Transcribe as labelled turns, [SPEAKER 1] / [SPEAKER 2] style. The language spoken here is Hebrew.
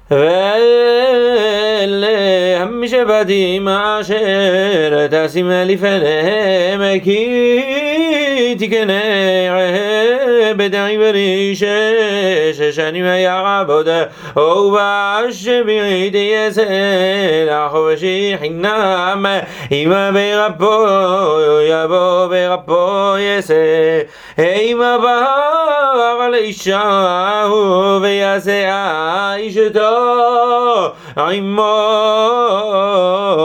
[SPEAKER 1] ואלה משפטים אשר תשים לפניהם כי תקנה בדעברי 6 שנים יעבוד ובשביעית יעשה לחופשי חינם אם ברבו יבוא ברבו יעשה אם עבר לאישה ויעשה אשתו עמו